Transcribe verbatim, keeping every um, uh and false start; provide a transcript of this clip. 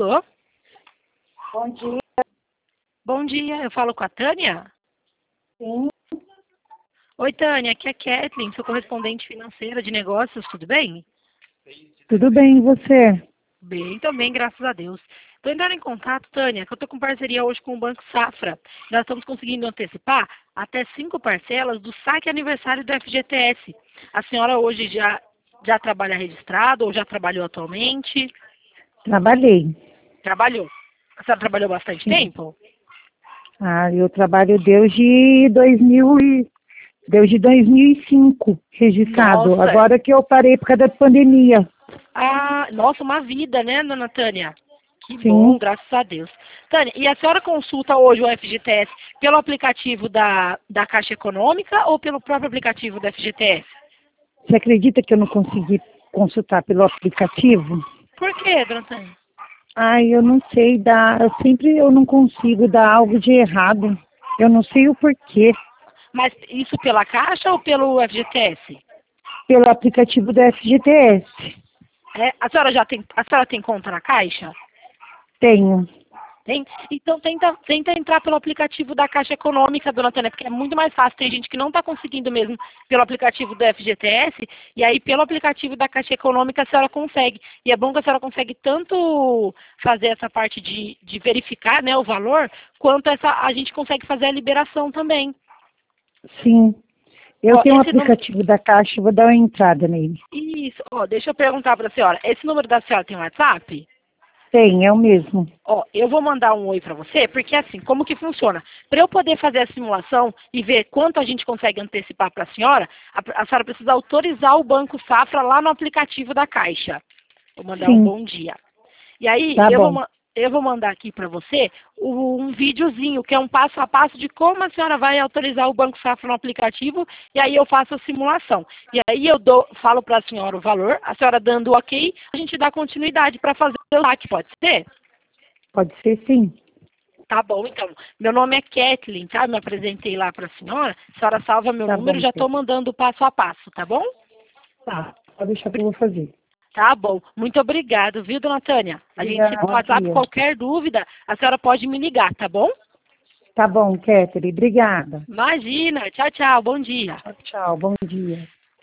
Alô? Bom dia. Bom dia, eu falo com a Tânia? Sim. Oi, Tânia, aqui é a Kathleen, sou correspondente financeira de negócios, tudo bem? Tudo bem, e você? Bem, também, graças a Deus. Estou entrando em contato, Tânia, que eu estou com parceria hoje com o Banco Safra. Nós estamos conseguindo antecipar até cinco parcelas do saque aniversário do F G T S. A senhora hoje já, já trabalha registrado ou já trabalhou atualmente? Trabalhei. Trabalhou. A senhora trabalhou bastante Sim. tempo? Ah, eu trabalho desde dois mil e desde dois mil e cinco registrado. Nossa. Agora que eu parei por causa da pandemia. Ah, nossa, uma vida, né, dona Tânia? Que Sim. bom, graças a Deus. Tânia, e a senhora consulta hoje o F G T S pelo aplicativo da, da Caixa Econômica ou pelo próprio aplicativo do F G T S? Você acredita que eu não consegui consultar pelo aplicativo? Por quê, dona Tânia? Ai, eu não sei dar, eu sempre eu não consigo dar algo de errado. Eu não sei o porquê. Mas isso pela Caixa ou pelo F G T S? Pelo aplicativo do F G T S. É, a senhora já tem, a senhora tem conta na Caixa? Tenho. Tem? Então tenta, tenta entrar pelo aplicativo da Caixa Econômica, dona Tânia, porque é muito mais fácil. Tem gente que não está conseguindo mesmo pelo aplicativo do F G T S, e aí pelo aplicativo da Caixa Econômica a senhora consegue. E é bom que a senhora consegue tanto fazer essa parte de, de verificar, né, o valor, quanto essa, a gente consegue fazer a liberação também. Sim. Eu Ó, tenho um esse número... aplicativo da Caixa, vou dar uma entrada nele. Isso, ó, deixa eu perguntar para a senhora. Esse número da senhora tem WhatsApp? Tem, é o mesmo. Ó, eu vou mandar um oi para você, porque assim, como que funciona? Para eu poder fazer a simulação e ver quanto a gente consegue antecipar para a senhora, a, a senhora precisa autorizar o Banco Safra lá no aplicativo da Caixa. Vou mandar um Sim, bom dia. E aí, tá eu vou, bom. ma- eu vou mandar aqui para você o- um videozinho, que é um passo a passo de como a senhora vai autorizar o Banco Safra no aplicativo, e aí eu faço a simulação. E aí eu dou, falo para a senhora o valor, a senhora dando o ok, a gente dá continuidade para fazer o saque, pode ser? Pode ser sim. Tá bom, então. Meu nome é Kathleen, tá? Me apresentei lá para a senhora. A senhora salva meu Tá número, bom, já Pedro. estou mandando o passo a passo, tá bom? Tá, pode deixar que eu vou fazer. Tá bom. Muito obrigado, viu, dona Tânia? A gente, Obrigada, no WhatsApp, tia. qualquer dúvida, a senhora pode me ligar, tá bom? Tá bom, Catherine, obrigada. Imagina. Tchau, tchau. Bom dia. Tchau, tchau, bom dia.